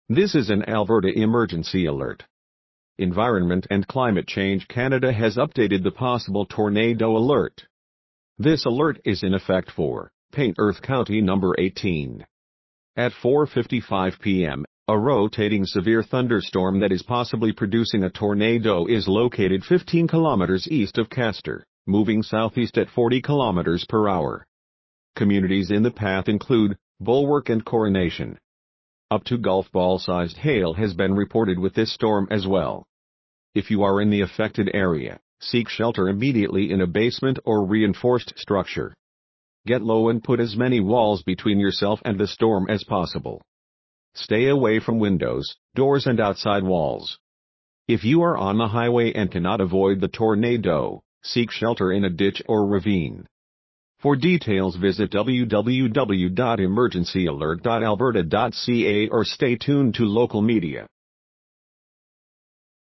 This is an Alberta emergency alert. Environment and Climate Change Canada has updated the possible tornado alert. This alert is in effect for Paint Earth County number 18. At 4:55 p.m., a rotating severe thunderstorm that is possibly producing a tornado is located 15 kilometers east of Castor, moving southeast at 40 kilometers per hour. Communities in the path include Bulwark and Coronation. Up to golf ball-sized hail has been reported with this storm as well. If you are in the affected area, seek shelter immediately in a basement or reinforced structure. Get low and put as many walls between yourself and the storm as possible. Stay away from windows, doors and outside walls. If you are on the highway and cannot avoid the tornado, seek shelter in a ditch or ravine. For details visit www.emergencyalert.alberta.ca or stay tuned to local media.